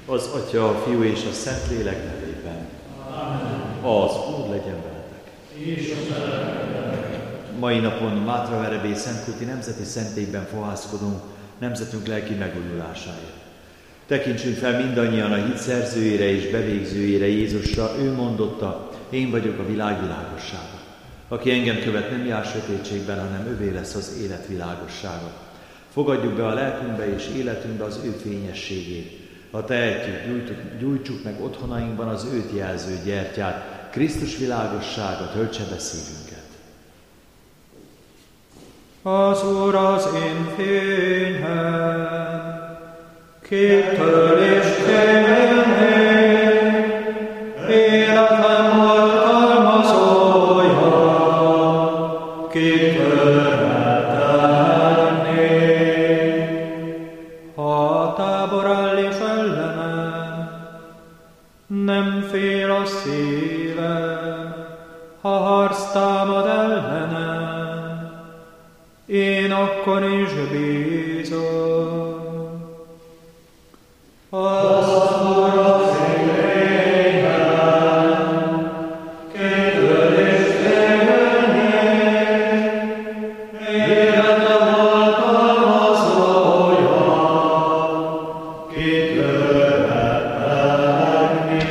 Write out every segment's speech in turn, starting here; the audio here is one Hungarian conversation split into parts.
Az Atya, a Fiú és a Szentlélek nevében. Amen. Az Úr legyen veletek. És a mai napon Mátraverebé Szentkulti Nemzeti Szentélyben fohászkodunk nemzetünk lelki megújulásáért. Tekintsünk fel mindannyian a hit szerzőjére és bevégzőjére, Jézusra. Ő mondotta: én vagyok a világ világossága. Aki engem követ, nem jár sötétségben, hanem övé lesz az élet világossága. Fogadjuk be a lelkünkbe és életünkbe az ő fényességét. Ha tehetjük, gyújtsuk meg otthonainkban az őt jelző gyertyát, Krisztus világossága töltse be szívünket. Az Úr az én fényem, kitől és félnék, életem oltalmazója, kitől rettegnék. Ha a tábor áll és ellenem, nem fél a szívem, ha harc támad ellenem, én akkor is bízom. Az Úr az én fényem, kitől és félnék, életem oltalmazója, kitől rettegnék.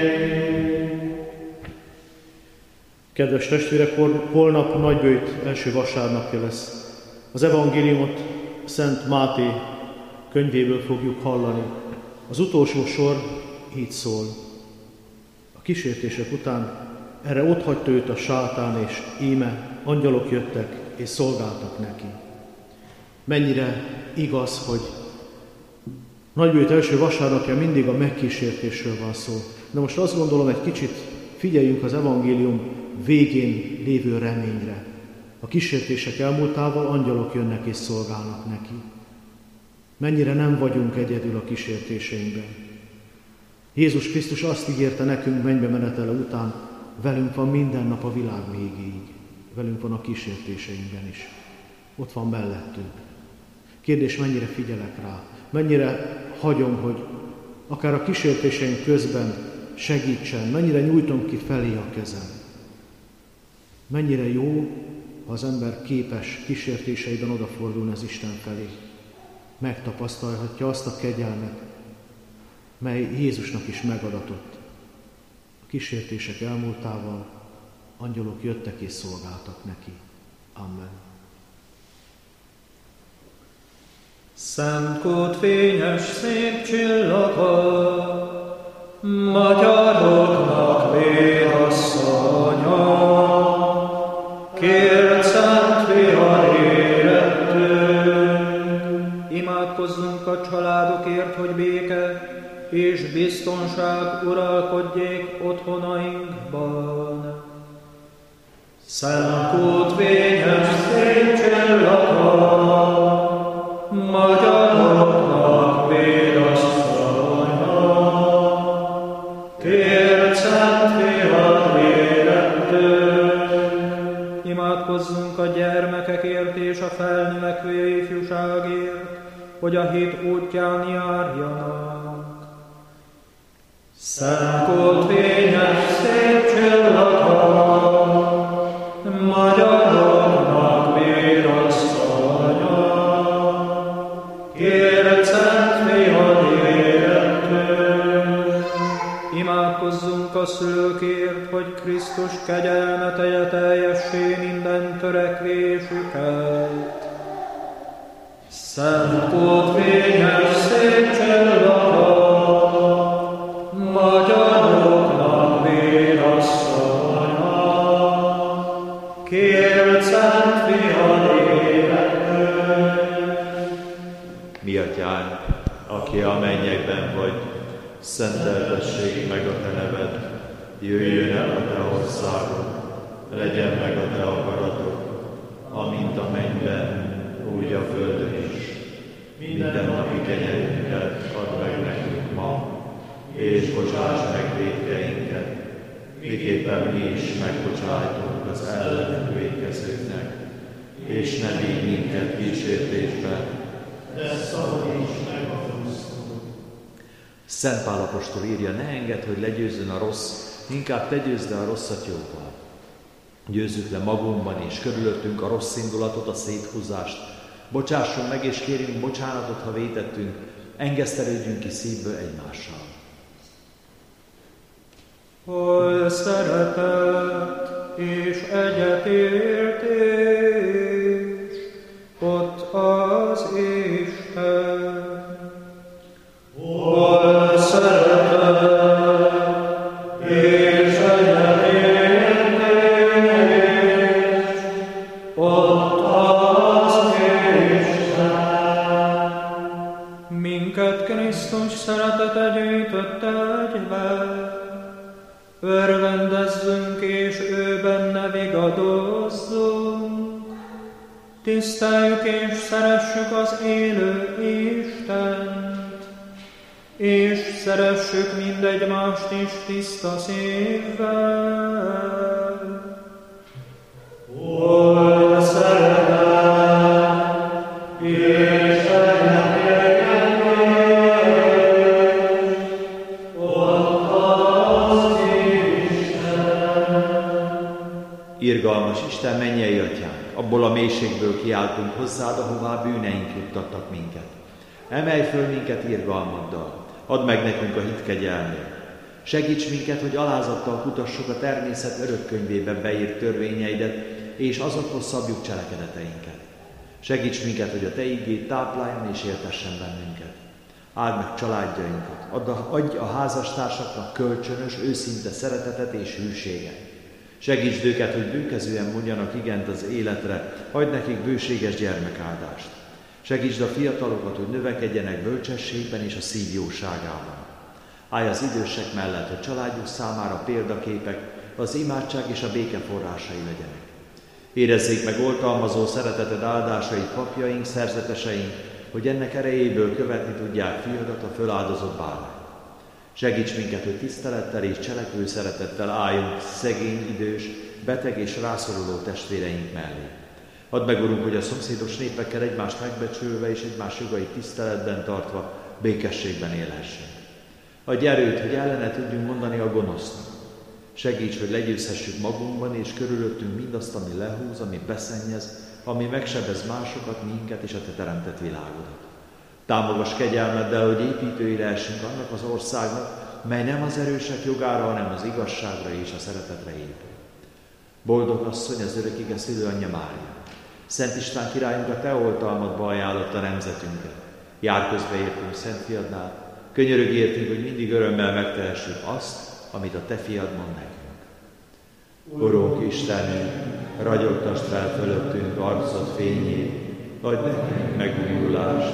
Kedves testvérek, holnap nagybőjt első vasárnapja lesz. Az evangéliumot Szent Máté könyvéből fogjuk hallani. Az utolsó sor így szól. A kísértések után erre otthagyta őt a sátán, és íme angyalok jöttek és szolgáltak neki. Mennyire igaz, hogy nagybőjt első vasárnapja mindig a megkísértésről van szó. De most azt gondolom, egy kicsit figyeljünk az evangélium végén lévő reményre. A kísértések elmúltával angyalok jönnek és szolgálnak neki. Mennyire nem vagyunk egyedül a kísértéseinkben. Jézus Krisztus azt ígérte nekünk mennybe menetele után, velünk van minden nap a világ végéig. Velünk van a kísértéseinkben is. Ott van mellettünk. Kérdés, mennyire figyelek rá? Mennyire hagyom, hogy akár a kísértéseink közben segítsen? Mennyire nyújtom ki felé a kezem? Mennyire jó, ha az ember képes kísértéseiben odafordulni az Isten felé. Megtapasztalhatja azt a kegyelmet, mely Jézusnak is megadatott. A kísértések elmúltával angyalok jöttek és szolgáltak neki. Amen. Szent kút fényes szép csillaga, magyaroknak védasszonya, kért szent vihar érettünk, imádkozzunk a családokért, hogy béke és biztonság uralkodjék otthonainkban. Szent kút fényes szép csillaga, magyaroknak védasszonya, kért szent vihar érettünk, imádkozzunk a gyermekekért és a felnövekvő ifjúságért, hogy a hit útján járjanak. Szent kút fényes szép csillaga, magyaroknak védasszonya, kért szent vihar érettünk, imádkozzunk a szülőkért, hogy Krisztus kegyelme tegye teljessé minden törekvésüket. Szent kút fényes szép csillaga, magyaroknak védasszonya, kért szent vihar érettünk. Mi atyánk, aki a mennyekben vagy, szenteltessék meg a te neved, jöjjön el a te országod, legyen meg a te akaratod, amint a mennyben, úgy a földön is. Mindennapi kenyerünket add meg nekünk ma, és bocsáss meg vétkeinket, miképpen mi is megbocsájtunk az ellenünk vétkezőknek, és ne vigy minket kísértésbe, de szabadíts meg a gonosztól. Szent Pál apostol írja, ne engedd, hogy legyőzzön a rossz, inkább te győzd le a rosszat jóval. Győzzük le magunkban és körülöttünk a rossz indulatot, a széthúzást. Bocsássunk meg és kérjünk bocsánatot, ha vétettünk, engesztelődjünk ki szívből egymással. Hol szeretet és egyetértés, ott az Isten. Hol szeretet és egyetértés, ott az Isten. Minket Krisztus szeretete gyűjtött egybe, örvendezzünk és ő benne vigadozzunk, tiszteljük és szeressük az élő Istent, és szeressük mindegymást is tiszta szívvel. Hol szeretet és Irgalmas Isten, mennyei Atyánk, abból a mélységből kiáltunk hozzád, ahová bűneink juttattak minket. Emelj föl minket irgalmaddal, add meg nekünk a hit kegyelmét. Segíts minket, hogy alázattal kutassuk a természet örök könyvében beírt törvényeidet, és azokhoz szabjuk cselekedeteinket. Segíts minket, hogy a Te igéd tápláljon és éltessen bennünket. Áld meg családjainkat, adj a házastársaknak kölcsönös, őszinte szeretetet és hűséget. Segítsd őket, hogy bűnkezően mondjanak igent az életre, hagyd nekik bőséges gyermekáldást. Segítsd a fiatalokat, hogy növekedjenek bölcsességben és a szív jóságában. Állj az idősek mellett, hogy családjuk számára példaképek, az imádság és a béke forrásai legyenek. Érezzék meg oltalmazó szereteted áldásait papjaink, szerzeteseink, hogy ennek erejéből követni tudják fiadat a föláldozott bálványt. Segíts minket, hogy tisztelettel és cselekvő szeretettel álljunk szegény, idős, beteg és rászoruló testvéreink mellé. Add meg, Urunk, hogy a szomszédos népekkel egymást megbecsülve és egymás jogait tiszteletben tartva békességben élhessünk. Adj erőt, hogy ellene tudjunk mondani a gonosznak. Segíts, hogy legyőzhessük magunkban és körülöttünk mindazt, ami lehúz, ami beszennyez, ami megsebez másokat, minket és a Te teremtett világodat. Támogass kegyelmeddel, hogy építői lehessünk annak az országnak, mely nem az erősek jogára, hanem az igazságra és a szeretetre épül. Boldog asszony, az örökige szülőanyja Mária! Szent István királyunk a Te oltalmadba ajánlotta nemzetünket. Jár közbe értünk Szent Fiadnál, könyörög értünk, hogy mindig örömmel megtehessük azt, amit a Te fiad mond nekünk. Urunk Istenünk, ragyogtasd fel fölöttünk arcod fényét, adj nekünk megújulást.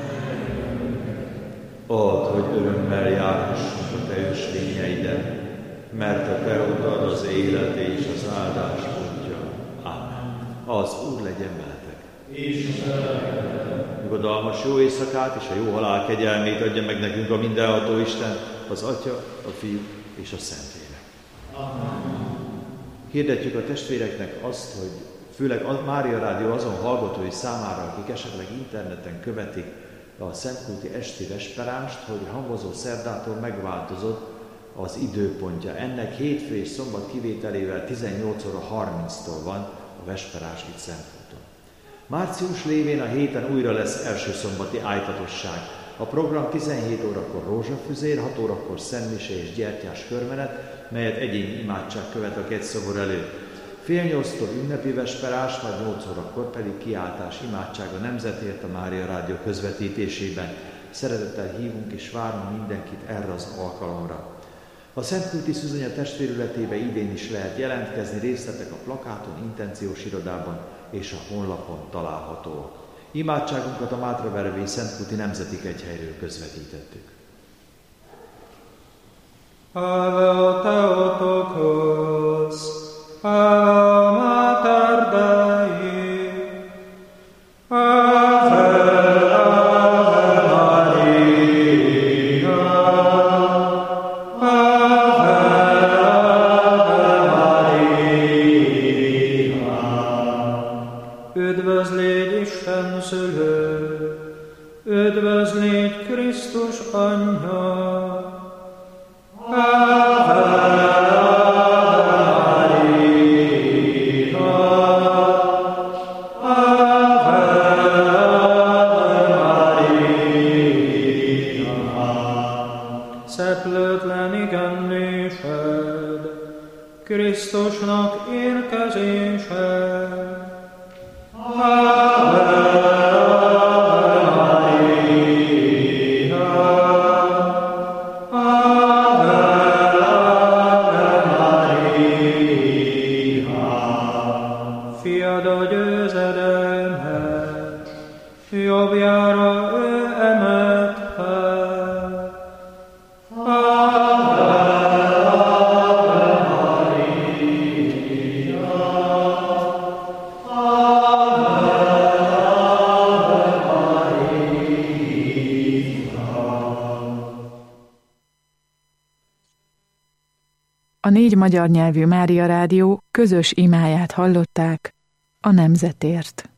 Add, hogy örömmel járhassunk a Te ösvényeiden, mert a Te utad az élet és az áldás útja. Ámen. Az Úr legyen veletek. Nyugodalmas jó éjszakát és a jó halál kegyelmét adja meg nekünk a mindenható Isten, az Atya, a Fiú és a Szentlélek. Hirdetjük a testvéreknek azt, hogy főleg a Mária Rádió azon hallgatói számára, akik esetleg interneten követik a Szentkulti esti vesperánst, hogy hangozó szerdától megváltozott az időpontja. Ennek hétfő és szombat kivételével 18 óra 30-tól van a vesperás itt Szentfúton. Március lévén a héten újra lesz első szombati ájtatosság. A program 17 órakor rózsafüzér, 6 órakor szentmise és gyertyás körmenet, melyet egyéni imádság követ a kegyszobor előtt. Fél 8-tól ünnepi vesperás, majd 8 órakor pedig kiáltás imádság a Nemzetért a Mária Rádió közvetítésében. Szeretettel hívunk és várunk mindenkit erre az alkalomra. A Szentkulti Szűzanya testvérületébe idén is lehet jelentkezni, részletek a plakáton, intenciós irodában és a honlapon találhatóak. Imádságunkat a Mátraverebélyi Szentkulti Nemzeti Kegyhelyről közvetítettük. Ave a Teotokhoz, Ave Mater Dei, Ave, Ave Maria, Ave, Ave Maria. Üdvözlégy Isten szülő, üdvözlégy légy Krisztus anyja. Szeplőtlen igenlésed, Krisztusnak érkezése. Fiad a győzedelmes, jobbjára ő emelt fel. A 4 magyar nyelvű Mária Rádió közös imáját hallották a nemzetért.